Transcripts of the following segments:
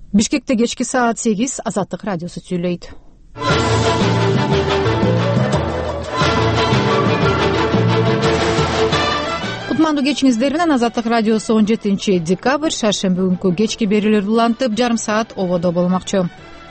Бишкекте кечки саат 8 Азаттык радиосу сүйлөйт. Кутмандуу кечиңиздер менен Азаттык радиосу 17 декабрь шаршемби күнкү кечки берүүлөр улантып жарым саат ободо болмокчу.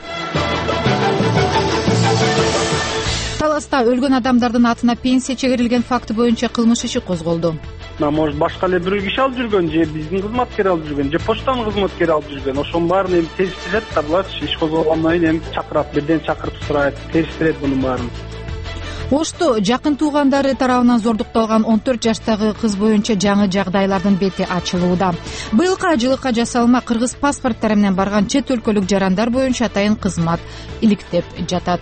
Таласта өлгөн адамдардын атына пенсия чегерилген факты боюнча кылмыш иши козголду. Может, башка эле бир киши алып жүргөн, же биздин кызматкер алып жүргөн, же почтанын кызматкери алып жүргөн. Ошонун баарын эми териштирет да, булачы иш козголгондон кийин эми чакырат, бирден чакырып сурайт, териштирет мунун баарын. Ошто жакын туугандары тарабынан зордукталган 14 жаштагы кыз боюнча жаңы жагдайлардын бети ачылууда. Быйылкы ажылыкка жасалма кыргыз паспорттары менен барган чет өлкөлүк жарандар боюнча атайын кызмат иликтеп жатат.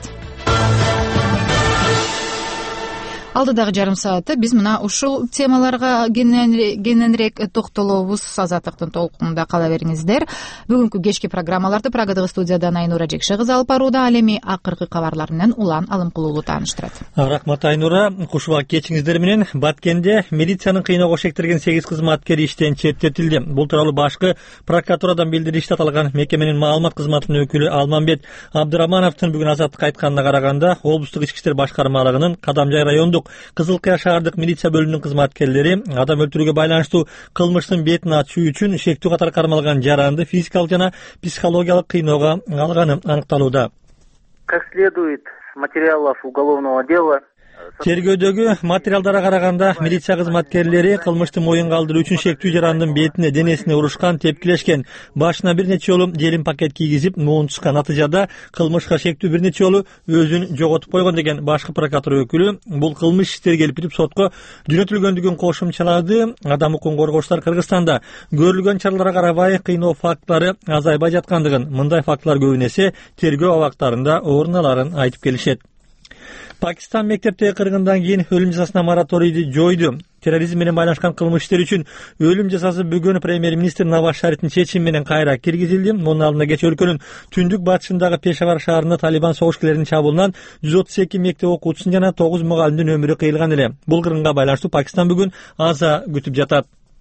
Алдыдагы жарым саатта биз мына ушул темаларга кененирээк токтолобуз. Азаттыктын толкунунда кала бериңиздер. Бүгүнкү кечки программаларды Прагадагы студиядан Айнура Жекше кызы алып барууда. Ал эми акыркы кабарлар менен Улан Алымкулуулу тааныштырат. Рахмат Айнура. Кушуба кечиңиздер менен Баткенде милициянын кыйноого шектирген 8 кызматкер иштен четтетилди. Бул тууралуу башкы прокуратурадан билдиришти. Аталган мекеменин маалымат кызматынын өкүлү Алмамбет Абдырамановдун бүгүн Азаттыкка айтканына караганда, облустук ички иштер башкармалыгынын Кадамжай райондук Кызылкая шаардык милиция бөлүмүнүн кызматкерлери адам өлтүрүүгө байланыштуу кылмыштын бетин ачуу үчүн шектүү катары кармалган жаранды физикалык жана психологиялык кыйноого алганы аныкталууда. Как следует материалов уголовного дела. Тергөөдөгү материалдарга караганда милиция кызматкерлери кылмышты моюнга алдыруу үчүн шектүү жарандын бетине, денесине урушкан, тепкилешкен. Башына бир нече жолу желим пакет кийгизип, муунтушкан. Натыйжада кылмышка шектүү бир нече жолу өзүн жоготуп койгон деген башкы прокуратура өкүлү бул кылмыш иштери келип сотко жөнөтүлгөндүгүн кошумчалады. Адам укугун коргоочулар Кыргызстанда көрүлгөн чараларга карабай кыйноо фактылары азайбай жаткандыгын, мындай фактылар көбүн эсе тергөө абактарында орун аларын айтып келишет. Пакистан мектептеги кыргындан кийин өлүм жазасына мораторийди жойду. Терроризм менен байланышкан кылмыш иштери үчүн өлүм жазасы бүгүн премьер-министр Наваз Шарифтин чечими менен кайра киргизилди. Мунун алдында кечээ өлкөнүн түндүк батышындагы Пешавар шаарында Талибан согушкерлеринин чабуулунан 132 мектеп окуучусунун жана 9 мугалимдин өмүрү кыйылган эле. Бул кыргынга байланыштуу Пакистан бүгүн аза күтүп жатат.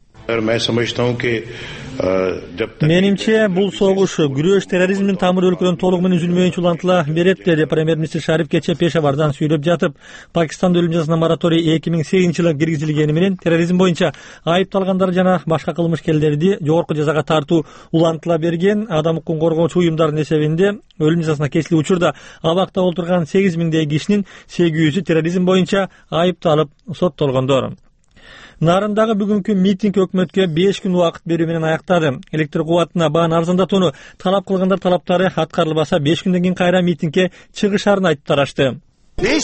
Менимче бул согуш күрөш терроризмдин тамыры өлкөдөн толугу менен үзүлмөйүнчө улантыла берет, деди премьер-министр Шариф кечээ Пешавардан сүйлөп жатып. Пакистанда өлүм жазасына мораторий 2008 жылы киргизилгени менен терроризм боюнча айыпталгандар жана башка кылмышкерлерди жогорку жазага тартуу улантыла берген. Адам укугун коргоочу уюмдардын эсебинде өлүм жазасына кесилип учурда абакта олтурган 8000 кишинин 800-ü терроризм боюнча айыпталып соттолгондор. Нарындагы бүгүнкү митинг өкмөткө 5 күн убакыт берүү менен аяктады. Электр кубатына бааны арзандатууну талап кылгандар талаптары аткарылбаса 5 күндөн кийин кайра митингге чыгышарын айтып тарашты. 5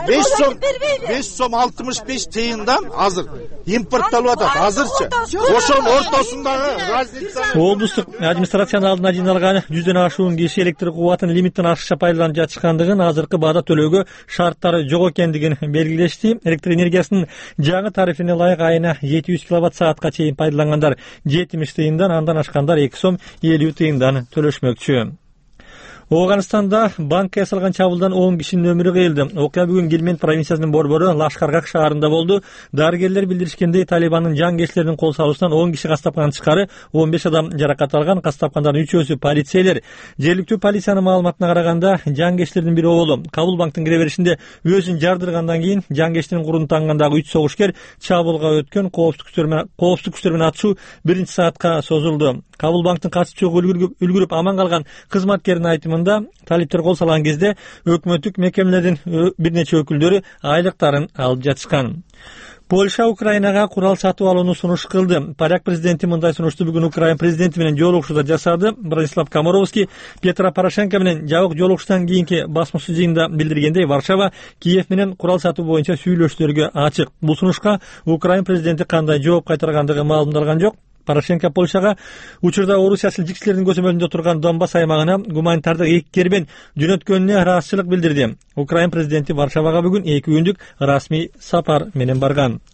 сом 65 тыйындан азыр импортталып атат. Азырчы ошонун ортосундагы разница. Облустук администрациянын алдына жиналган 100дөн ашуун киши электр кубатын лимиттен ашыкча пайдаланып жатышкандыгын, азыркы баада төлөөгө шарттары жок экендигин белгилешти. Электр энергиясынын жаңы тарифине ылайык айына 700 киловатт саатка чейин пайдалангандар 70 тыйындан, андан ашкандар 2 сом 50 тыйындан төлөшмөкчү. Оганстанда банкка ясалган чабуулдан 10 кишинин өмүрү кыйылды. Окуя бүгүн Гельмент провинциясынын борбору Лашкаргак шаарында болду. Дарыгерлер билдиришкендей, Талибандын жангечилеринин кол салуусунан 10 киши кастапкандан тышкары 15 адам жаракат алган. Кастапкандардын 3-өсү полицейлер. Жергиликтүү полициянын маалыматына караганда, жангечилердин бири оолу Кабул банктын кире беришинде өзүн жардыргандан кийин жангечтин курун тангандагы 3 согушкер чабуулга өткөн. Коопсуздук күчтөр менен атышуу 1 саатка созулду. Кабул банктын катышуучу үлгүрүп аман калган кызматкердин айтымында, талиптер кол салган кезде өкмөттүк мекемелердин бир нече өкүлдөрү айлыктарын алып жатышкан. Польша Украинага курал сатып алууну сунуш кылды. Поляк президенти мындай сунушту бүгүн Украин президенти менен жолугушууда жасады. Бронислав Комаровский Петро Порошенко менен жабык жолугушуудан кийинки басмачы жыйында билдиргендей, Варшава Киев менен курал сатуу боюнча сүйлөшүүлөргө ачык. Бул сунушка Украин президенти кандай жооп кайтаргандыгы маалымдалган жок. Порошенко Польшага учурда орус силжикчилердин көзөмөлүндө турган Донбасс аймагына гуманитардык 2 кербен жөнөткөнүнө ыраазычылык билдирди. Украин президенти Варшавага бүгүн 2 күндүк расмий сапар менен барган.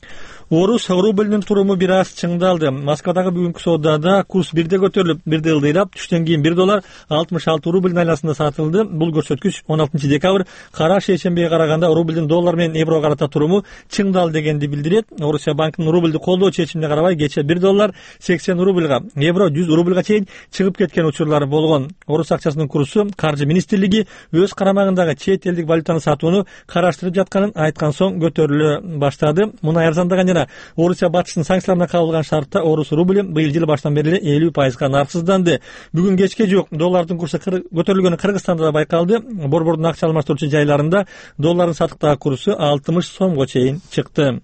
Орус рубльнин туруму бир аз чыңдалды. Москвадагы бүгүнкү соодада курс бирде көтөрүлүп, бирде ылдыйлап, түштөн кийин $1 66 рубль айласында сатылды. Бул көрсөткүч 16 декабрь кара шейшембиге караганда рубльдин доллар менен евро карата туруму чыңдалды дегенди билдирет. Орусия банкынын рубльди колдоо чечимине карабай кечээ $1 80 рубльга, евро 100 рубльга чейин чыгып кеткен учурлары болгон. Орус акчасынын курсу Каржы министрлиги өз карамагындагы чет элдик валютаны сатууну караштырып жатканын айткан соң көтөрүлө баштады. Мунай арзандаган жана Орусия батыштын санкцияларына кабылган шартта орус рубль быйыл жыл баштан бери 50% нарксызданды. Бүгүн кечке жок доллардын курсу көтөрүлгөнү Кыргызстанда да байкалды. Борбордун акча алмаштыруучу жайларында доллардын сатыктагы курсу 60 сомго чейин чыкты.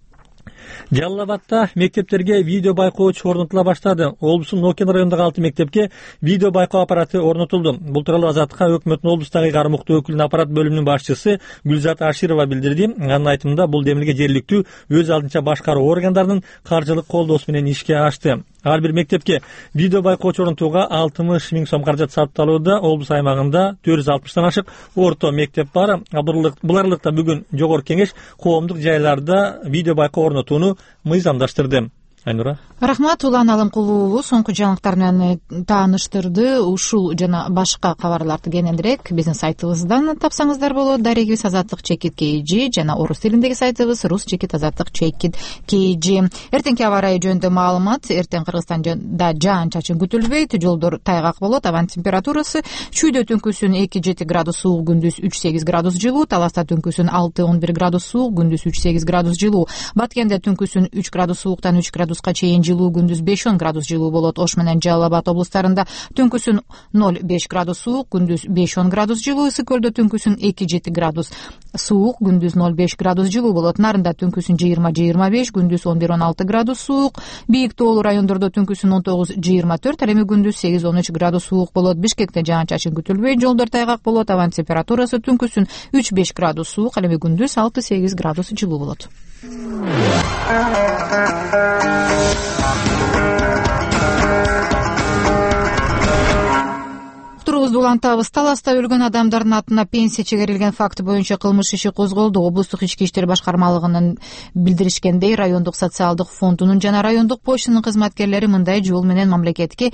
Жалал Абадта мектептерге видео байкооч орнотула баштады. Облустун Нокен районундагы 6 мектепке видео байкоо аппараты орнотулду. Бул тууралуу Азаттыкка өкмөттүн облустагы ыйгарым уктуу өкүлүнүн аппарат бөлүмүнүн башчысы Гүлзат Аширова билдирди. Анын айтымында бул демилге жергиликтүү өз алдынча башкаруу органдарынын каржылык колдоосу менен ишке ашты. Ар бир мектепке видео байкооч орнотууга 60 000 сом каражат сарпталууда. Облус аймагында 460тан ашык орто мектеп бар. Бул аралыкта бүгүн жогорку кеңеш коомдук жайларда видео байкоо орнотууну мыйзамдаштырды. Айнура. Рахмат, Улан Алымкулуу уулу соңку жаңылыктар менен тааныштырды. Ушул жана башка кабарларды кененирээк биздин сайтыбыздан тапсаңыздар болот. Дарегибиз azatlyk.kg жана орус тилиндеги сайтыбыз rus.azatlyk.kg. Эртеңки аба ырайы жөнүндө маалымат. Эртең Кыргызстанда жаан-чачын күтүлбөйт, жолдор тайгак болот. Абанын температурасы чүйдө түнкүсүн 2-7 градус суук, күндүз 3-8 градус жылуу, Таласта түнкүсүн 6-11 градус суук, күндүз 3-8 градус жылуу, Баткенде түнкүсүн 3 градус сууктан 3 градуска чейин жылуу, күндүз 5-10 градус жылуу болот. Ош менен Жалал Абад облустарында түнкүсүн 0-5 градус суук, күндүз 5-10 градус жылуу, Ысык көлдө түнкүсүн 2-7 градус суук, күндүз 0-5 градус жылуу болот. Нарында түнкүсүн 20-25, күндүз 11-16 градус суук, Бийик тоолуу райондордо түнкүсүн 19-24, ал эми күндүз 8-13 градус суук болот. Бишкекте жаан-чачын күтүлбөйт, жолдор тайгак болот. Абанын температурасы түнкүсүн 3-5 градус суук, ал эми күндүз 6-8 градус жылуу болот. Улантабыз. Таласта өлгөн адамдардын атына пенсия чегерилген факты боюнча кылмыш иши козголду. Облустук ички иштер башкармалыгынын билдиришкендей, райондук социалдык фондунун жана райондук почтанын кызматкерлери мындай жол менен мамлекетке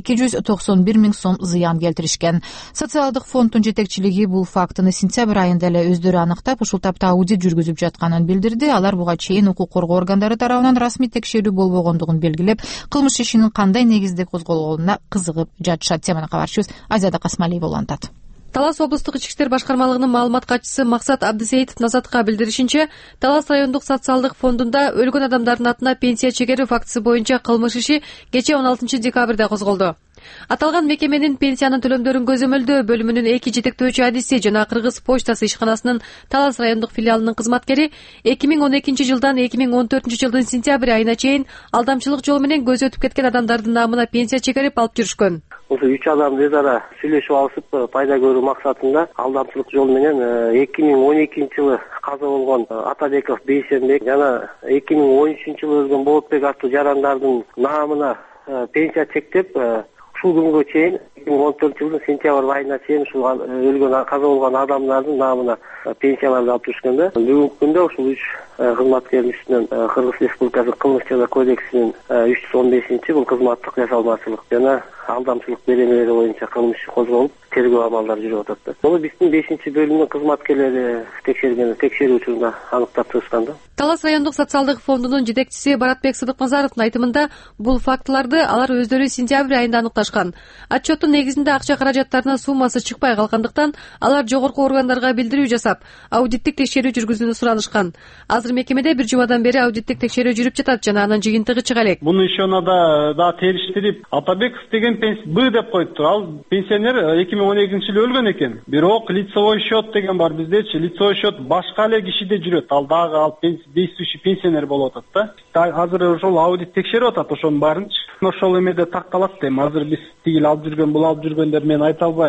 291 000 сом зыян келтиришкен. Социалдык фонддун жетекчилиги бул фактыны сентябрь айында эле өздөрү аныктап, ушул тапта аудит жүргүзүп жатканын билдирди. Алар буга чейин укук коргоо органдары тарабынан расмий текшерүү болбогондугун белгилеп, кылмыш ишинин кандай негизде козголгонуна кызыгып жатышат. Теманы кабарчыбыз Азада Касмалиева улантат. Талас облустук ички иштер башкармалыгынын маалымат катчысы Максат Абдысейитов Назатка билдиришинче, Талас райондук социалдык фондунда өлгөн адамдардын атына пенсия чегерүү фактысы боюнча кылмыш иши кечээ 16 декабрда козголду. Аталган мекеменин пенсиянын төлөмдөрүн көзөмөлдөө бөлүмүнүн 2 жетектөөчү адиси жана Кыргыз почтасы ишканасынын Талас райондук филиалынын кызматкери 2012 жылдан 2014 жылдын сентябрь айына чейин алдамчылык жол менен көзү өтүп кеткен адамдардын намына пенсия чегерип алып жүрүшкөн. Ошо 3 адамды өз ара сүйлөшүп алышып, пайда көрүү максатында алдамчылык жол менен 2012 жылы каза болгон Атабеков Бейсенбек жана 2013 жылы өлгөн Болотбек аттуу жарандардын наамына пенсия чектеп, ушул күнгө чейин 2014 жылдын сентябрь айына чейин ушул өлгөн каза болгон адамдардын наамына пенсияларды алып жүрүшкөн да. Бүгүнкү күндө ушул 3 кызматкердин үстүнөн Кыргыз Республикасы кылмыш жаза кодексинин 315 бул кызматтык жасалмачылык жана алдамчылык беренелери боюнча кылмыш иши козголуп, тергөө амалдары жүрүп атат. Муну биздин 5-бөлүмдүн кызматкерлери текшерүү учурунда аныктап чыгышкан да. Талас райондук социалдык фондунун жетекчиси Баратбек Сыдыкмазаровдун айтымында, бул фактыларды алар өздөрү сентябрь айында аныкташкан. Отчеттун негизинде акча каражаттарынын суммасы чыкпай калгандыктан алар жогорку органдарга билдирүү жасап, аудиттик текшерүү жүргүзүүнү суранышкан. Азыр мекемеде бир жумадан бери аудиттик текшерүү жүрүп жатат жана анын жыйынтыгы чыга элек. Буну ишонада да териштирип, Атабеков деген Б деп коюптур. Ал пенсионер 2012 жылы өлгөн экен. Бирок лицевой счет деген бар биздечи. Лицевой счет башка эле кишиде жүрөт. Ал дагы действующий пенсионер болуп атат да. Азыр ошол аудит текшерип атат ошонун баарынчы. Ошол эмеде такталат дейм. Азыр биз тигил алып жүргөн, бул алып жүргөндөр мен айта албайм.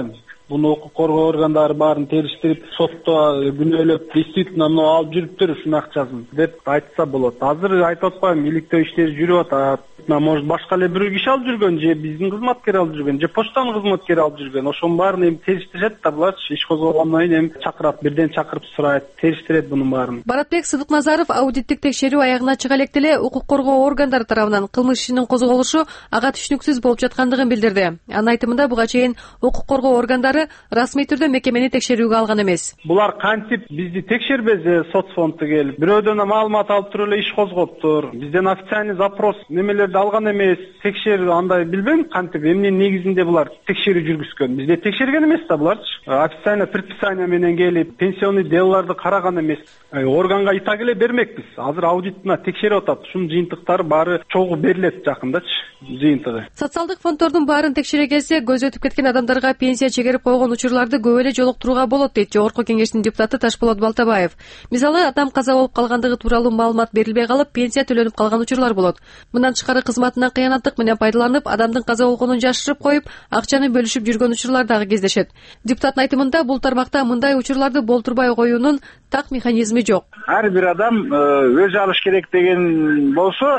Буну укук коргоо органдары баарын териштирип, сотто күнөөлөп, действительно мына алып жүрүптүр ушунун акчасын деп айтса болот. Азыр айтып атпайм, иликтөө иштери жүрүп атат. Может, башка эле бир киши алып жүргөн, же биздин кызматкер алып жүргөн, же почтанын кызматкери алып жүргөн. Ошонун баарын эми териштирет да буларчы. Иш козголгондон кийин эми чакырат, бирден чакырып сурайт, териштирет бунун баарын. Баратбек Сыдыкназаров аудиттик текшерүү аягына чыга электе эле укук коргоо органдары тарабынан кылмыш ишинин козголушу ага түшүнүксүз болуп жаткандыгын билдирди. Анын айтымында буга чейин укук коргоо органдары расмий түрдө мекемени текшерүүгө алган эмес. Булар кантип бизди текшербесе, соцфондду келип, бирөөдөн маалымат алып туруп эле иш козгоптур. Бизден официальный запрос немелерди алган эмес. Текшерүү андай билбейм кантип, эмненин негизинде булар текшерүү жүргүзгөн. Бизде текшерген эмес да буларчы. Официально предписание менен келип, пенсионный делолорду караган эмес. Органга итак эле бермекпиз. Азыр аудитына текшерип атат. Ушунун жыйынтыктары баары чогуу берилет жакындачы, жыйынтыгы. Социалдык фонддордун баарын текшере келсе, көз өтүп кеткен адамдарга пенсия чегерип койгон учурларды көп эле жолуктурууга болот дейт Жогорку Кеңештин депутаты Ташболот Балтабаев. Мисалы, адам каза болуп калгандыгы тууралуу маалымат берилбей калып, пенсия төлөнүп калган учурлар болот. Мындан тышкары кызматынан кыянаттык менен пайдаланып, адамдын каза болгонун жашырып коюп, акчаны бөлүшүп жүргөн учурлар дагы кездешет. Депутаттын айтымында бул тармакта мындай учурларды болтурбай коюунун так механизми жок. Ар бир адам өзү алыш керек деген болсо,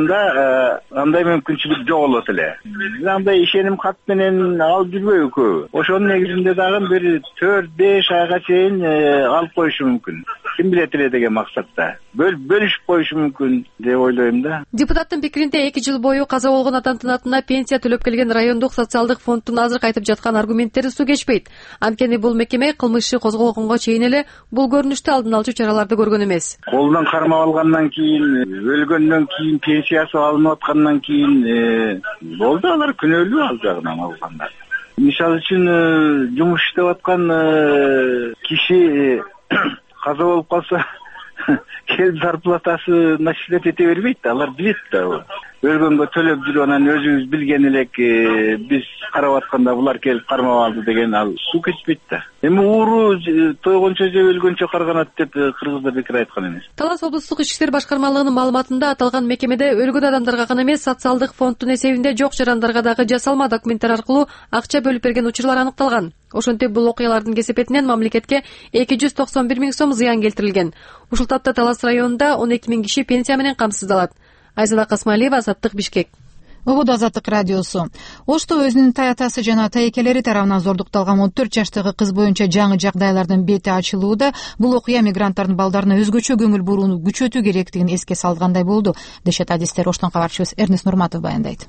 анда андай мүмкүнчүлүк жок болот эле. Андай ишеним кат менен алып жүрбөйбү көбү. Ошонун негизинде дагы бир 4-5 айга чейин алып коюшу мүмкүн. Ким билет эле деген максатта. Бөлүшүп коюшу мүмкүн деп ойлойм да. Депутаттын пикиринде 2 жыл бою каза болгон адамдын атына пенсия төлөп келген райондук социалдык фонддун азыр айтып жаткан аргументтери суу кечпейт. Анткени бул мекеме кылмыш иши козголгонго чейин эле бул көрүнүштү алдын алчу чараларды көргөн эмес. Колунан кармап алгандан кийин, өлгөндөн кийин, пенсиясы алынып аткандан кийин болду, алар күнөөлүү ал жагынан алгандар. Мисалы үчүн жумуш иштеп аткан киши каза болуп калса, келип зарплатасы начислять эте бербейт да, алар билет да. Өлгөнгө төлөп жүрүп, анан өзүбүз билген элек биз карап атканда булар келип кармап алды деген ал суу кечпейт да. Эми ууру тойгончо же өлгөнчө карганат деп кыргыздар бекер айткан эмес. Талас облустук ички иштер башкармалыгынын маалыматында аталган мекемеде өлгөн адамдарга гана эмес, социалдык фонддун эсебинде жок жарандарга дагы жасалма документтер аркылуу акча бөлүп берген учурлар аныкталган. Ошентип бул окуялардын кесепетинен мамлекетке 291 миң сом зыян келтирилген. Ушул тапта Талас районунда 12 миң киши пенсия менен камсыздалат. Айзада Касмалиева, Азаттык, Бишкек. Ободо Азаттык радиосу. Ошто өзүнүн таятасы жана тайекелери тарабынан зордукталган 14 жаштагы кыз боюнча жаңы жагдайлардын бети ачылууда. Бул окуя мигранттардын балдарына өзгөчө көңүл бурууну күчөтүү керектигин эске салгандай болду, дешет адистер. Оштон кабарчыбыз Эрнест Нурматов баяндайт.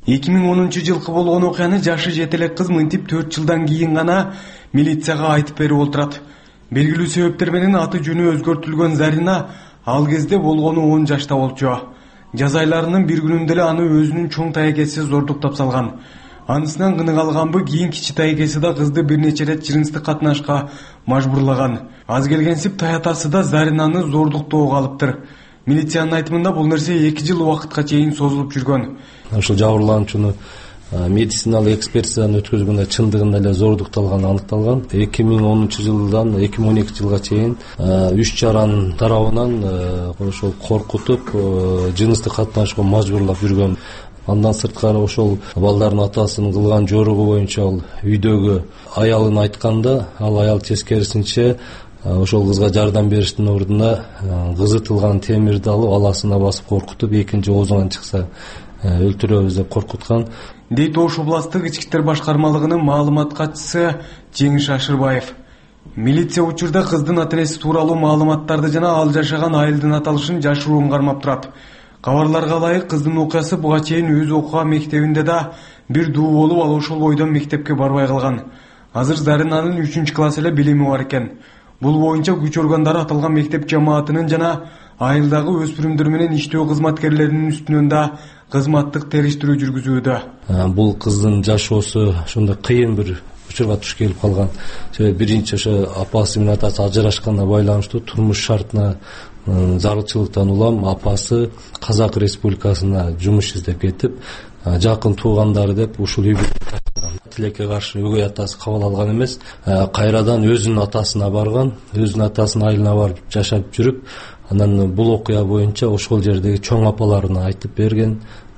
2010-жылкы болгон окуяны жашы жете элек кыз мынтип 4 жылдан кийин гана милицияга айтып берип отурат. Белгилүү себептер менен аты жөнү өзгөртүлгөн Зарина ал кезде болгону 10 жашта болчу. Жаз айларынын бир күнүндө эле аны өзүнүн чоң таекеси зордуктап салган. Анысынан кынык алганбы, кийин кичи таекеси да кызды бир нече рет жыныстык катнашка мажбурлаган. Аз келгенсип таятасы да Заринаны зордуктоого алыптыр. Милициянын айтымында бул нерсе 2 жыл убакытка чейин созулуп жүргөн. Ошол жабырлануучуну медициналык экспертизаны өткөзгөндө чындыгында эле зордукталганы аныкталган. 2010-жылдан 2012 жылга чейин 3 жаран тарабынан ошол коркутуп, жыныстык катнашууга мажбурлап жүргөн. Андан сырткары ошол балдардын атасынын кылган жоругу боюнча ал үйдөгү аялын айтканда, ал аял тескерисинче ошол кызга жардам бериштин ордуна кызытылган темирди алып аласына басып коркутуп, экинчи оозунан чыкса өлтүрөбүз деп коркуткан. Дейт Ош областык ички иштер башкармалыгынын маалымат катчысы Жеңиш Ашырбаев. Милиция учурда кыздын ата-энеси тууралуу маалыматтарды жана ал жашаган айылдын аталышын жашыруун кармап турат. Кабарларга ылайык, кыздын окуясы буга чейин өз окууга мектебинде да бир дуу болуп, ал ошол бойдон мектепке барбай калган. Азыр Заринанын 3-класс эле билими бар экен. Бул боюнча күч органдары аталган мектеп жамаатынын жана айылдагы өспүрүмдөр менен иштөө кызматкерлеринин үстүнөн да кызматтык териштирүү жүргүзүүдө. Бул кыздын жашоосу ошондой кыйын бир учурга туш келип калган. Себеби биринчи ошо апасы менен атасы ажырашканга байланыштуу турмуш шартына зарылчылыктан улам апасы Казак Республикасына жумуш издеп кетип, жакын туугандары деп ушул үйгө тартылган. Тилекке каршы өгөй атасы кабыл алган эмес, кайрадан өзүнүн атасына барган, өзүнүн атасынын айылына барып жашап жүрүп, анан бул окуя боюнча ошол жердеги чоң апаларына айтып берген.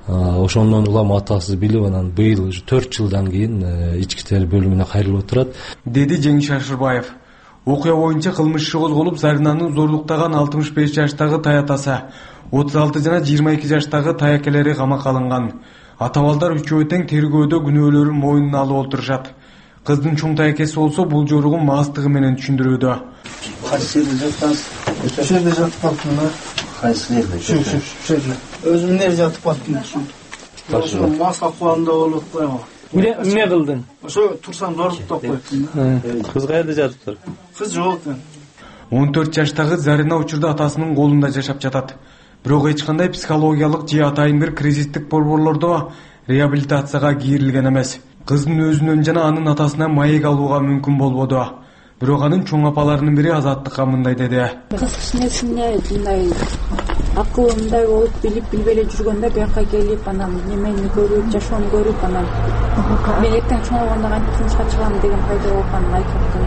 ошондон улам атасы билип анан быйыл уже 4 жылдан кийин ички иштер бөлүмүнө кайрылып отурат, деди Жеңиш Ашырбаев. Окуя боюнча кылмыш иши козголуп, Заринаны зордуктаган 65 жаштагы тай атасы, 36 жана 22 жаштагы тай акелери камакка алынган. Ата балдар үчөө тең тергөөдө күнөөлөрүн мойнуна алып отурушат. Кыздын чоң тай акеси болсо бул жоругун мастыгы менен түшүндүрүүдө. Кайсы жерде жатасыз? Өтө жерде жатып калдым да. Кайсы жерде? Өзүм эле жатып калдым. Ошо мас акыбалында болуп коём. Эмне кылдың? Ошо турсам зордуктап коюптум. Кыз кайерде жатыптыр? Кыз жок экен. 14 жаштагы Зарина учурда атасынын колунда жашап жатат. Бирок эч кандай психологиялык же атайын бир кризистик борборлордо реабилитацияга кийрилген эмес. Кыздын өзүнөн жана анын атасынан маек алууга мүмкүн болбоду. Бирок анын чоң апаларынын бири Азаттыкка мындай деди. Кыз кичинесинде мындай акылымдай болуп билип эле жүргөндө бияка келип анан немени көрүп, жашоону көрүп анан мен эртең чоңойгондо кантип турмушка чыгам деген пайда болуп анан айтып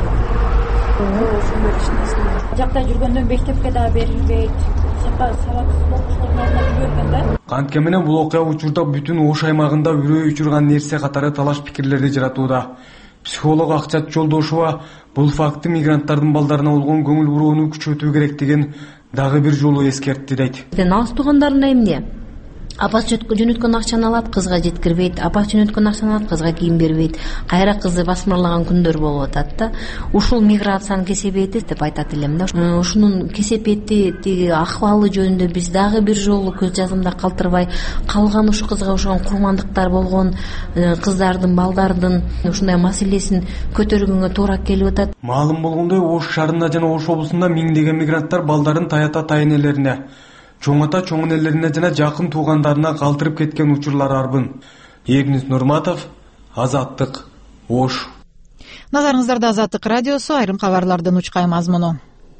ошондой кичинесинде. Жакта жүргөндө мектепке дагы берилбейт. Сабаксыз окуучуларына жүргөн да. Кантке менен бул окуя учурда бүтүн Ош аймагында үрөй учурган нерсе катары талаш пикирлерди жаратууда. Психолог Акчат Жолдошова бул факты мигранттардын балдарына болгон көңүл бурууну күчөтүү керектигин дагы бир жолу эскертти дейт. Алыс туугандарына эмне? Апасы жөнөткөн акчаны алат, кызга жеткирбейт. Апасы жөнөткөн акчаны алат, кызга кийим бербейт. Кайра кызды басмырлаган күндөр болуп атат да. Ушул миграциянын кесепети деп айтат элем да. Ушунун кесепети, тиги акыбалы жөнүндө биз дагы бир жолу көз жазымда калтырбай, калган ушу кызга ошон курмандыктар болгон кыздардын, балдардын ушундай маселесин көтөргөнгө туура келип атат. Маалым болгондой, Ош шаарында жана Ош облусунда миңдеген мигранттар балдарын тайата тайнелерине, чоң ата чоң энелерине жана жакын туугандарына калтырып кеткен учурлар арбын. Эрнис Нурматов, Азаттык, Ош. Назарыңыздарда Азаттык радиосу, айрым кабарлардын учкай мазмуну.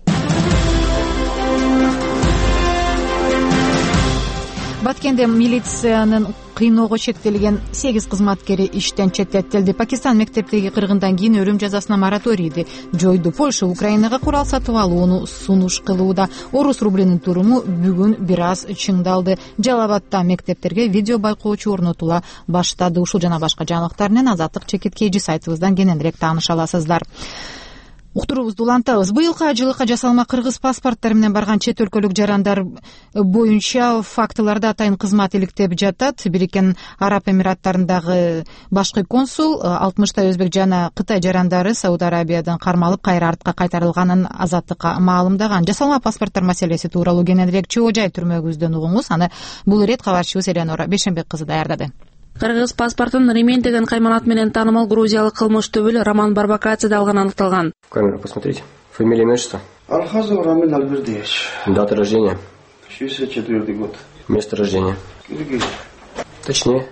Баткенде милициянын кыйноого чектелген 8 кызматкери иштен четтетилди. Пакистан мектептеги кыргындан кийин өлүм жазасына мораторийди жойду. Польша Украинага курал сатып алууну сунуш кылууда. Орус рублинин туруму бүгүн бир аз чыңдалды. Жалал-Абадта мектептерге видео байкоочу орнотула баштады. Ушул жана башка жаңылыктар менен Азаттык чекиткейжи сайтыбыздан кененирээк тааныша аласыздар. Уктуруубузду улантабыз. Быйылкы ажылыкка жасалма кыргыз паспорттары менен барган чет өлкөлүк жарандар боюнча фактыларда атайын кызмат иликтеп жатат. Бириккен Араб Эмираттарындагы башкы консул 60 өзбек жана Кытай жарандары Сауд Арабиядан кармалып кайра артка кайтарылганын Азаттыкка маалымдаган. Жасалма паспорттор маселеси тууралуу кененирээк чоо жай түрмөгүбүздөн угуңуз. Аны бул ирет кабарчыбыз Эленора Бешенбек кызы даярдады. Кыргыз паспортун Ремень деген кайманат менен таанымал грузиялык кылмыш төбөл Роман Барбакадзе алган аныкталган. Камеру посмотрите. Фамилия, имя, отчество? Алхазов Рамиль Альбердиевич. Дата рождения? 64 год. Место рождения? Киргизия. Точнее?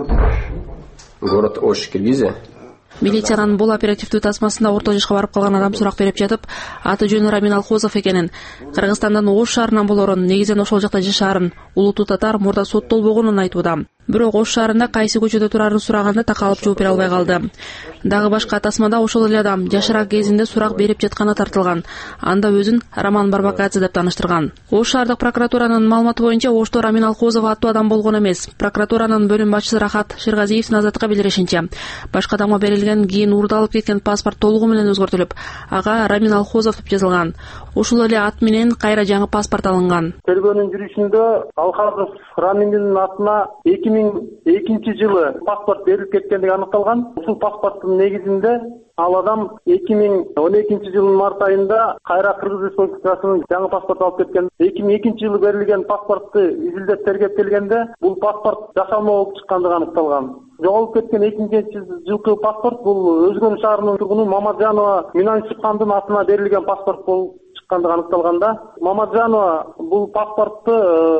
Город Ош, Киргизия? Милициянын бул оперативдүү тасмасында орто жашка барып калган адам сурак берип жатып, аты жөнү Рамин Алхозов экенин, Кыргызстандан Ош шаарынан болорун, негизинен ошол жакта жашаарын, улуттуу татар мурда соттолбогонун айтууда. Бирок Ош шаарында кайсы көчөдө турарын сураганда такалып жооп бере албай калды. Дагы башка тасмада ошол эле адам жашыраак кезинде сурак берип жатканы тартылган. Анда өзүн Роман Барбакадзе деп тааныштырган. Ош шаардык прокуратуранын маалыматы боюнча Ошто Рамин Алхозов аттуу адам болгон эмес. Прокуратуранын бөлүм башчысы Рахат Ширгазиевдин Азаттыкка билдиришинче, башка адамга берилген кийин уурдалып кеткен паспорт толугу менен өзгөртүлүп, ага Рамин Алхозов деп жазылган. Ушул эле ат менен кайра жаңы паспорт алынган. Тергөөнүн жүрүшүндө Алхазов Раминдин атына 2002 жылы паспорт берилип кеткендиги аныкталган. Ушул паспорттун негизинде ал адам 2012 жылдын март айында кайра Кыргыз Республикасынын жаңы паспорт алып кеткен. 2002 жылы берилген паспортты изилдеп тергеп келгенде бул паспорт жашалма болуп чыккандыгы аныкталган. Жоголуп кеткен 2002 жылкы паспорт бул Өзгөн шаарынын тургуну Мамаджанова Минансипхандын атына берилген паспорт болуп чыккандыгы аныкталганда, Мамаджанова бул паспортты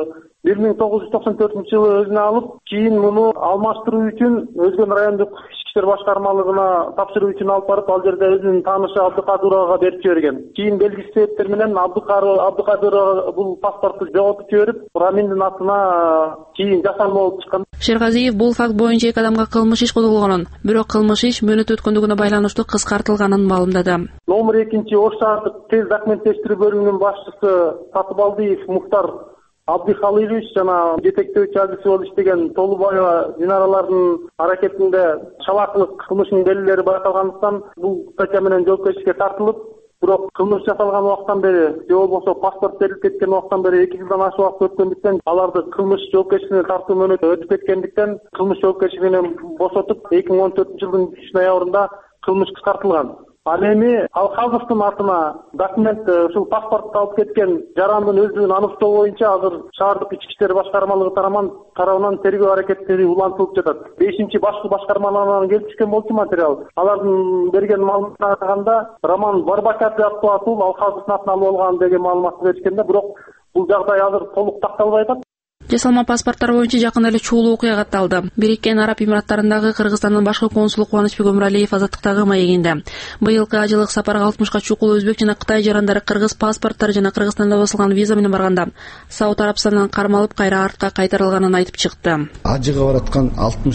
1994 жылы өзүнө алып, кийин муну алмаштыруу үчүн Өзгөн райондук ички иштер башкармалыгына тапшыруу үчүн алып барып, ал жерде өзүнүн таанышы Абдыкадыровага берип жиберген. Кийин белгисиз себептер менен Абдыкадырова бул паспортты жоготуп жиберип, Раминдин атына кийин жасалма болуп чыккан. Шергазиев бул факт боюнча эки адамга кылмыш иш козголгонун, бирок кылмыш иш мөөнөт өткөндүгүнө байланыштуу кыскартылганын маалымдады. Номер 2 Ош шаардык тез документтештирүү бөлүмүнүн башчысы Сатыбалдиев Муктар Абдихалилович жана жетектөөчү адиси болуп иштеген Толубаева Динаралардын аракетинде чалаакылык кылмышынын белгилери байкалгандыктан бул статья менен жоопкерчиликке тартылып, бирок кылмыш жасалган убакыттан бери же болбосо паспорт берилип кеткен убакыттан бери 2 жылдан ашык убакыт өткөндүктөн аларды кылмыш жоопкерчилигине тартуу мөөнөтү өтүп кеткендиктен кылмыш жоопкерчилигинен бошотуп 2014 жылдын 3-аягында кылмыш кыскартылган. Ал эми Алхазовдун атына документ ушул паспортду алып кеткен жарандын өздүгүн аныктоо боюнча азыр шаардык ички иштер башкармалыгы тарабынан тергөө аракеттери улантылып жатат. 5-башкы башкармалардан келип түшкөн болчу материал. Алардын берген маалыматына караганда Роман Барбакатов аттуу атуу Алхазовдун атына алып алган деген маалыматты беришкенде, бирок бул жагдай азыр толук такталбай атат. Жасалма паспорттор боюнча жакында эле чуулуу окуя катталды. Бириккен Араб Эмираттарындагы Кыргызстандын башкы консулу Кубанычбек Өмүралиев азаттыктагы маегинде быйылкы ажылык сапарга 60ка чукул өзбек жана Кытай жарандары кыргыз паспорттор жана Кыргызстанда басылган виза менен барганда Сауд Арабистандан кармалып кайра артка кайтарылганын айтып чыкты. Ажыга бараткан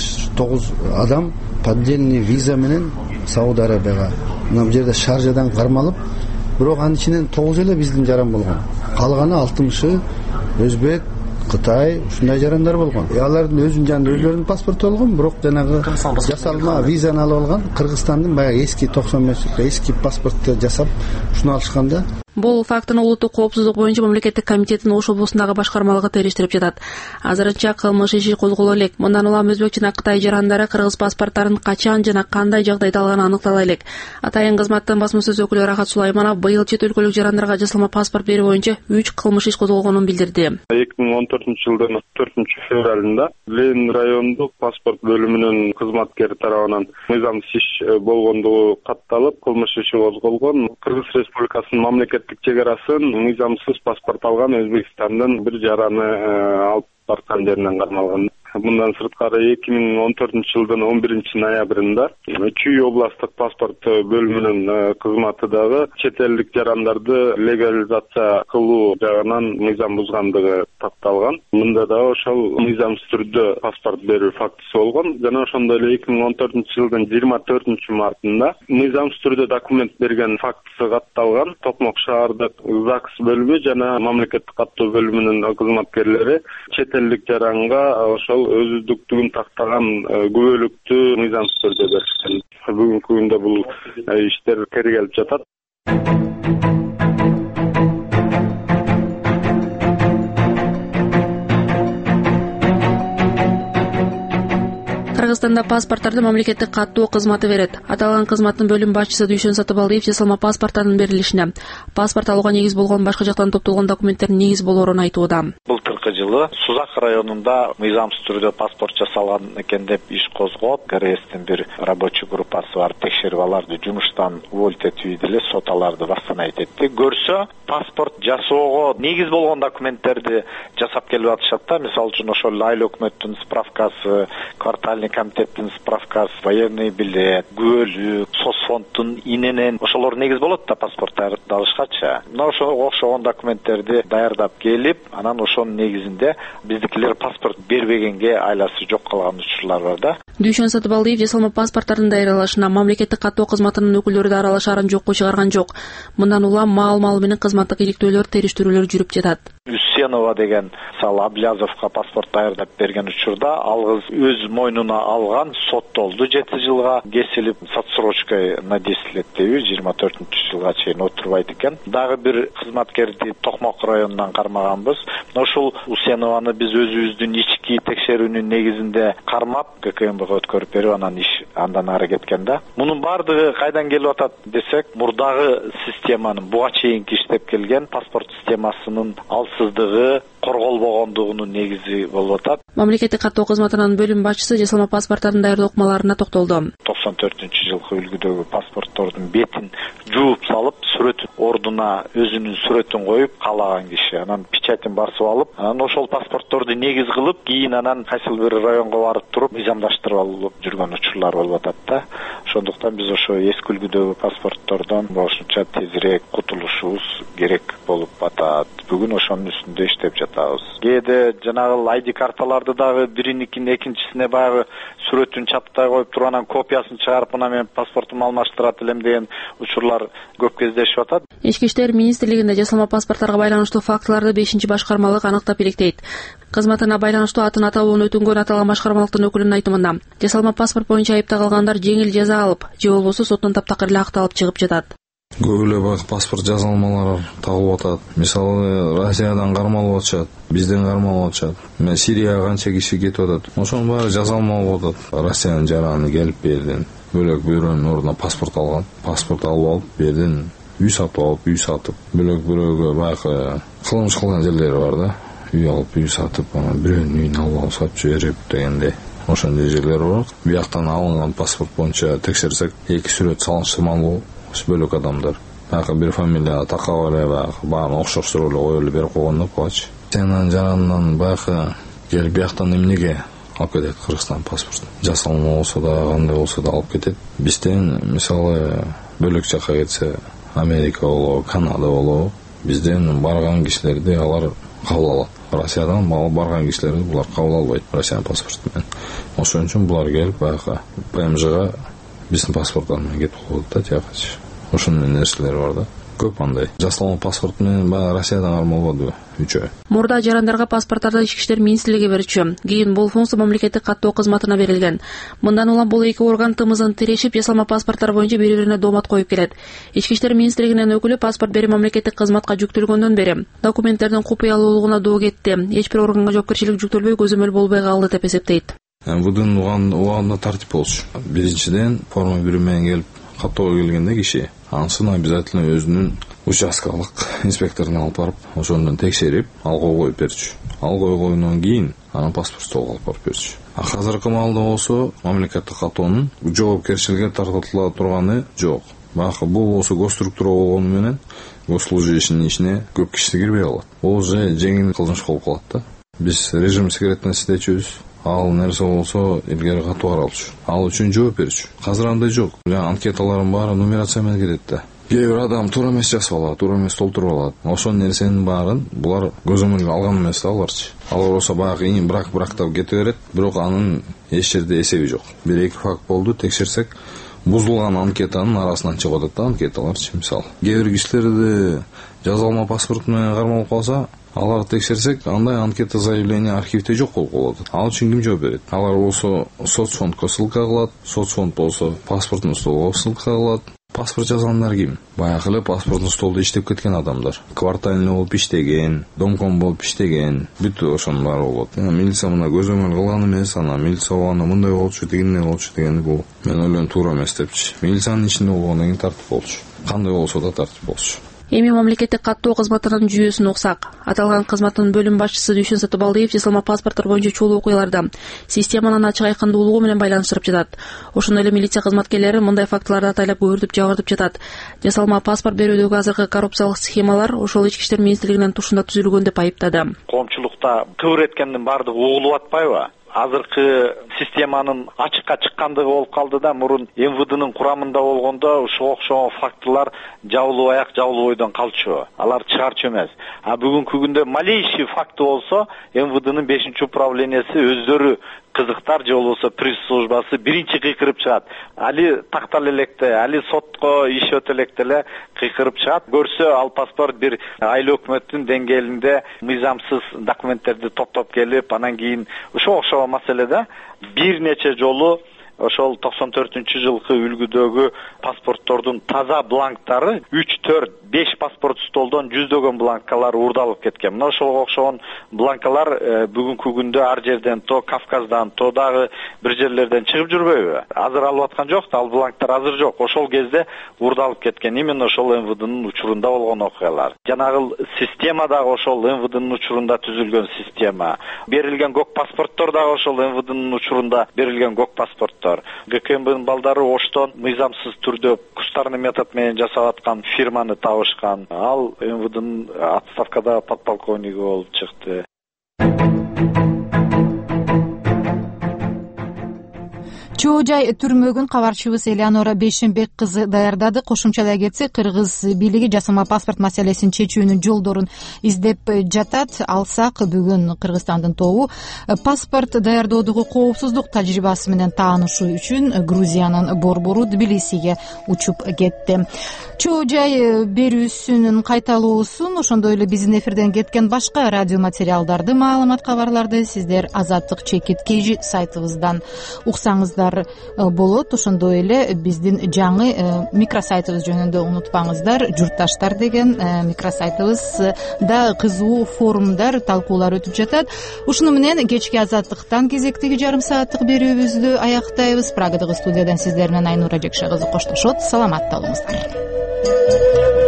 69 адам поддельный виза менен Сауд Арабияга мына жерде Шаржадан кармалып, бирок анын ичинен 9 эле биздин жаран болгон. Калганы 60 өзбек, Кытай ушундай жарандар болгон. Алардын өзүнүн жанында өзлөрүнүн паспорту болгон, бирок жанагы жасалма визаны алып алган Кыргызстандын баягы эски 95 эски паспортты жасап ушуну алышканда. Бул фактыны улуттук коопсуздук боюнча мамлекеттик комитеттин Ош облусундагы башкармалыгы териштирип жатат. Азырынча кылмыш иши козголо элек. Мындан улам өзбек жана Кытай жарандары кыргыз паспорттарын качан жана кандай жагдайда алганы аныктала элек. Атайын кызматтын басма сөз өкүлү Рахат Сулайманов быйыл чет өлкөлүк жарандарга жасалма паспорт берүү боюнча 3 кылмыш иш козголгонун билдирди. 2014-жылдын 4-февралында Ленин райондук паспорт бөлүмүнүн кызматкери тарабынан мыйзамсыз иш болгондугу катталып, кылмыш иши козголгон. Кыргыз Республикасынын мамлекеттик чек арасын мыйзамсыз паспорт алган Өзбекстандын бир жараны алып барткан жеринен кармалган. Мындан сырткары 2014-жылдын 11-ноябрында Чүй областтык паспорт бөлүмүнүн кызматы дагы чет элдик жарандарды легализация кылуу жагынан мыйзам бузгандыгы такталган. Мында дагы ошол мыйзамсыз түрдө паспорт берүү фактысы болгон. Жана ошондой эле 2014-жылдын 24-мартында мыйзамсыз түрдө документ берген фактысы катталган. Токмок шаардык ЗАГС бөлүмү жана мамлекеттик каттоо бөлүмүнүн кызматкерлери чет элдик жаранга ошол өздүктүгүн тактаган күбөлүктү мыйзамсыз түрдө беришкен. Бүгүнкү күндө бул иштер тергелип жатат. Кыргызстанда паспортторду мамлекеттик каттоо кызматы берет. Аталган кызматтын бөлүм башчысы Дүйшөн Сатыбалдиев жасалма паспорттардын берилишине паспорт алууга негиз болгон башка жактан топтолгон документтердин негиз болоорун айтууда. Былтыркы жылы Сузак районунда мыйзамсыз түрдө паспорт жасалган экен деп иш козгоп, КРСтин бир рабочий группасы бар, текшерип аларды жумуштан уволить этип эле сот аларды восстановить этти. Көрсө, паспорт жасоого негиз болгон документтерди жасап келип атышат да. Мисалы үчүн ошол айыл өкмөттүн справкасы, квартальный комитеттин справкасы, военный билет, күбөлүк, соцфонддун иненен ошолор негиз болот да паспорттарды алышкачы. Мына ошого окшогон документтерди даярдап келип, анан ошонун негизинде биздикилер паспорт бербегенге айласы жок калган учурлар бар да. Дүйшөн Сатыбалдиев жасалма паспорттардын даярдалышына мамлекеттик каттоо кызматынын өкүлдөрү да аралашаарын жокко чыгарган жок. Мындан улам маал менен кызматтык иликтөөлөр, териштирүүлөр жүрүп жатат. Үсенова деген сал Аблязовка паспорт даярдап берген учурда ал кыз өз мойнуна алган, соттолду 7 жылга кесилип, с отсрочкой на 10 лет деп 24-жылга чейин отурбайт экен. Дагы бир кызматкерди Токмок районунан кармаганбыз. Ошол Үсенованы биз өзүбүздүн ички текшерүүнүн негизинде кармап, ККМБга өткөрүп берип, анан иш андан ары кеткен да. Мунун бардыгы кайдан келип атат десек, мурдагы системанын буга чейинки иштеп келген паспорт системасынын алсыздыгы, корголбогондугунун негизи болуп атат. Мамлекеттик каттоо кызматынын бөлүм башчысы жасалма паспорттардын даярдоо ыкмаларына токтолду. 94-жылкы үлгүдөгү паспорттордун бетин жууп салып, сүрөт ордуна өзүнүн сүрөтүн коюп, каалаган киши анан печатин басып алып, анан ошол паспортторду негиз кылып, кийин анан кайсыл бир районго барып туруп, мыйзамдаштырып алып жүргөн учурлар болуп атат да. Ошондуктан биз ошо эски үлгүдөгү паспорттордон ошончо тезирээк кутулушубуз керек болуп атат. Бүгүн ошонун үстүндө иштеп жатабыз. Кээде жанагы ID карталарды дагы бириникин экинчисине баягы сүрөтүн чаптай коюп туруп, анан копиясын чыгарып, мына мен паспортумду алмаштырат элем деген учурлар көп кездешип атат. Ички иштер министрлигинде жасалма паспорттарга байланыштуу фактыларды 5-башкармалык аныктап иликтейт. Кызматына байланыштуу атын аталуун өтүнгөн аталган башкармалыктын өкүлүнүн айтымында, жасалма паспорт боюнча айыпта калгандар жеңил жаза алып, же болбосо соттон таптакыр эле акталып чыгып жатат. Көп эле паспорт жазалмалары табылып атат. Мисалы, Россиядан кармалып атышат, бизден кармалып атышат. Сирияга канча киши кетип атат. Ошонун баары жазалма болуп атат. Россиянын жараны келип берден бөлөк бирөөнүн ордуна паспорт алган. Паспорт алып берден үй сатып алып, үй сатып. Бөлөк баягы кылмыш кылган жерлери бар да. Үй алып, үй сатып, анан бирөөнүн үйүн алып сатып жиберип дегенде. Ошондой жерлер бар. Бияктан алынган паспорт боюнча текшерсек, 2 сүрөт салыштырмалуу бөлөк адамдар. Баягы бир фамилия такап эле баарын окшоштуруп эле коюп эле берип койгон да плач. Сенин жаранынан баягы келип бияктан эмнеге алып кетет Кыргызстан паспорт. Жасалма болсо да, кандай болсо да алып кетет. Бизден мисалы бөлөк жака кетсе, Америка болобу, Канада болобу, бизден барган кишилерди алар кабыл алат. Россиядан барган кишилерди булар кабыл албайт Россиянын паспорту менен. Ошон үчүн булар келип баягы ПМЖга биздин паспорттар менен кетип коет да тиякачы. Ошондой нерселер бар да. Көп андай. Жасалма паспорт менен Россиядан кармалбады үчөө. Мурда жарандарга паспорттарды ички иштер министрлиги берчү. Кийин бул функция мамлекеттик каттоо кызматына берилген. Мындан улам бул эки орган тымызын тирешип, жасалма паспорттар боюнча бири-бирине доомат коюп келет. Ички иштер министрлигинин өкүлү паспорт берүү мамлекеттик кызматка жүктөлгөндөн бери документтердин купуялуулугуна доо кетти. Эч бир органга жоопкерчилик жүктөлбөй, көзөмөл болбой калды деп эсептейт. Будун убагында тартип болчу. Биринчиден форма берүү менен келип каттоого келгенде киши ансын обязательно өзүнүн участкалык инспекторуна алып барып, ошондон текшерип, алгы коюп берчү. Алгы койгондон кийин анан паспорту алып барып берчү. Азыркы маалда болсо мамлекеттик каттоонун жоопкерчиликке тартыла турганы жок. Баягы бул болсо госструктура болгону менен госслужащиянын ишине көп киши кирбей калат. Бул же жеңил кылмыш болуп калат да. Биз режим секретности дечүбүз. Ал нерсе болсо илгери катуу каралчу. Ал үчүн жооп берчү. Азыр андай жок. Анкеталардын баары нумерация менен кетет да. Кээ бир адам туура эмес жазып алат, туура эмес толтуруп алат. Ошол нерсенин баарын булар көзөмөлгө алган эмес да аларчы. Алар болсо баягы брактап кете берет, бирок анын эч жерде эсеби жок. 1-2 факт болду, текшерсек, бузулган анкетанын арасынан чыгып атат да анкеталарчы. Мисалы, кээ бир кишилерди жазалма паспорт менен кармалып калса, аларды текшерсек, андай анкета заявление архивде жок болуп калат. Ал үчүн ким жооп берет? Алар болсо соцфондко ссылка кылат, соцфонд болсо паспорттун столуна ссылка кылат. Паспорт жазгандар ким? Баягы эле паспорттун столунда иштеп кеткен адамдар. Квартальный болуп иштеген, домком болуп иштеген, бүт ошонун баары болот. Милиция мына көзөмөл кылган эмес, анан милиция болгондо мындай болчу, дегендей болчу дегенди бул мен ойлойм туура эмес депчи. Милициянын ичинде болгондон кийин тартип болчу. Кандай болсо да тартип болчу. Эми мамлекеттик каттоо кызматынын жүйөсүн уксак. Аталган кызматтын бөлүм башчысы Дүйшөн Сатыбалдиев жасалма паспорттор боюнча чогуу окуяларда системанын ачык айкындуулугу менен байланыштырып жатат. Ошондой эле милиция кызматкерлери мындай фактыларды атайлап көбүртүп жагыртып жатат. Жасалма паспорт берүүдөгү азыркы коррупциялык схемалар ошол ички иштер министрлигинин тушунда түзүлгөн деп айыптады. Коомчулукта кыбыр эткендин баардыгы угулуп атпайбы? Азыркы системанын ачыкка чыккандыгы болуп калды да, мурун МВДнын курамында болгондо ушуга окшогон фактылар жабылуу аяк жабылуу бойдон калчу. Алар чыгарчу эмес. А бүгүнкү күндө малейший факты болсо МВДнын 5-управленияси өздөрү кызыктар же болбосо пресс-службасы биринчи кыйкырып чыгат. Али тактала электе, али сотко иш өтө электе эле кыйкырып чыгат. Көрсө ал паспорт бир айыл өкмөттүн деңгээлинде мыйзамсыз документтерди топтоп келип, анан кийин ошо окшогон маселеде бир нече жолу ошол 94-жылкы үлгүдөгү паспорттордун таза бланктары 3-4-5 паспорт столдон жүздөгөн бланкалар уурдалып кеткен. Мына ошого окшогон бланкалар бүгүнкү күндө ар жерден, то Кавказдан, то дагы бир жерлерден чыгып жүрбөйбү? Азыр алып аткан жок, ал бланктар азыр жок. Ошол кезде уурдалып кеткен. Именно ошол МВДнын учурунда болгон окуялар. Жанагы система дагы ошол МВДнын учурунда түзүлгөн система. Берилген көк паспорттор дагы ошол МВДнын учурунда берилген көк паспорттор. ГКМБнын балдары Оштон мыйзамсыз түрдө кустарный метод менен жасап аткан фирманы табышкан. Ал МВДнын отставкада подполковниги болуп чыкты. Чоо жай түрмөгүн кабарчыбыз Элеонора Бейшенбек кызы даярдады. Кошумчалай кетсек, кыргыз бийлиги жасама паспорт маселесин чечүүнүн жолдорун издеп жатат. Алсак бүгүн Кыргызстандын тобу паспорт даярдоодогу коопсуздук тажрыйбасы менен таанышуу үчүн Грузиянын борбору Тбилисиге учуп кетти. Чоо жай берүүсүнүн кайталуусун, ошондой эле биздин эфирден кеткен башка радио материалдарды, маалымат, кабарларды сиздер Азаттык /KG сайтыбыздан уксаңыздар болот. Ошондой эле биздин жаңы микросайтыбыз жөнүндө унутпаңыздар. Журтташтар деген микросайтыбызда кызуу форумдар, талкуулар өтүп жатат. Ушуну менен кечки Азаттыктан кезектеги жарым сааттык берүүбүздү аяктайбыз. Прагадагы студиядан сиздер менен Айнура Жекше кызы коштошот. Саламатта болуңуздар.